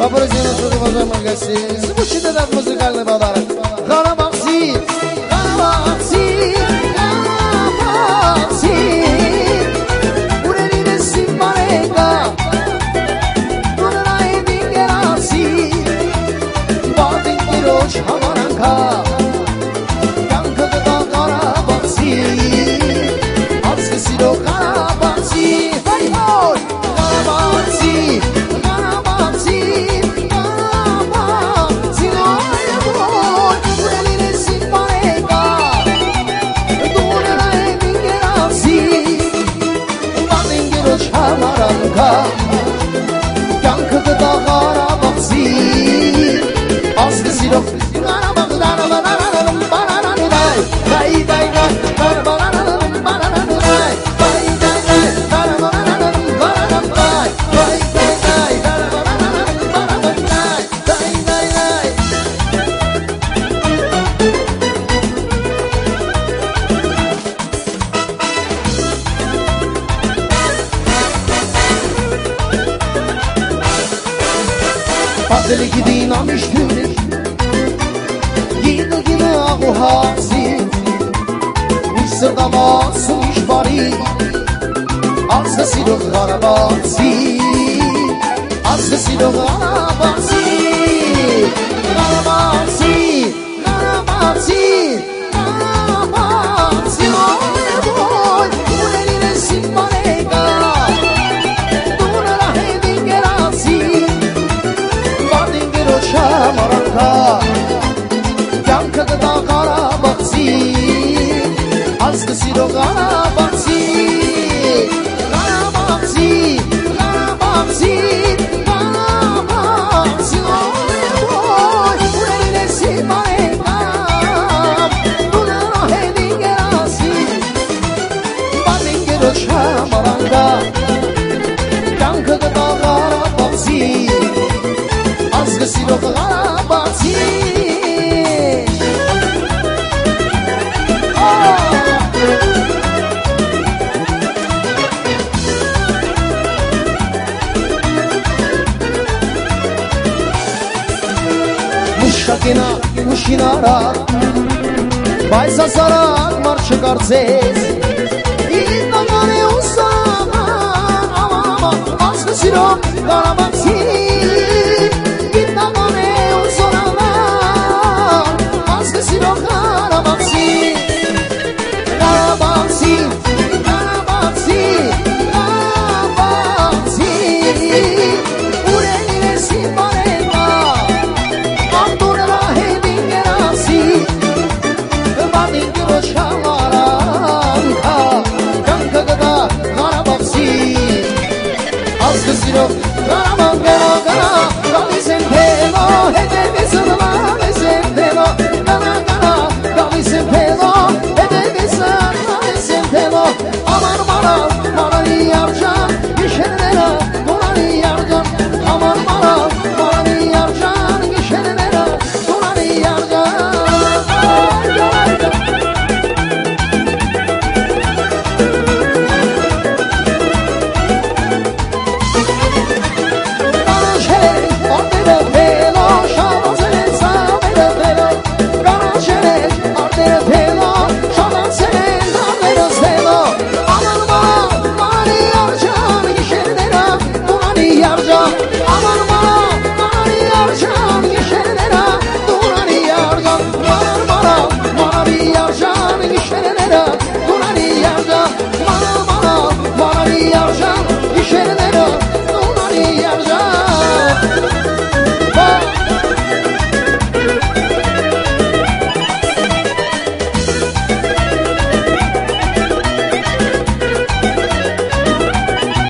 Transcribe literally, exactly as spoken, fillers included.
Образина, что ты возьмем магазин. Звучит этот музыкальный подарок. Карабахси, Карабахси, Карабахси. Урели симбарека, Урелай дингераси. Бадин кироч хамаранка, Янкада Карабахси. Азгы сидо Карабахси. Ой, Карабахси. Yankıda Karabağsi Azgı silok Karabağ Karabağ Karabağ Day day day Karabağ Karabağ Day day day Karabağ Karabağ Day day day Karabağ Karabağ Day day day Padeli gidin amiştür Gide gide ağu hazi Mısırda masum iş bari Azgı silok Karabağsi Azgı silok Karabağsi Karabağsi Karabağsi Karabağsi Oy boy Ureline simbareka Durala hedin gerasi Şamaranka Yankıda Karabağsi Azgı silo Karabağsi Karabağsi Karabağsi Karabağsi Oy boy Ureline simbareka Durala hedin gerasi Badingero Şamaranka Yankıda Karabağsi Azgı silok Karabağsi Muşakina, Muşinara Baysa sarak marşı kartses İdnagane usaman Ama ama Azgı silok Karabağsi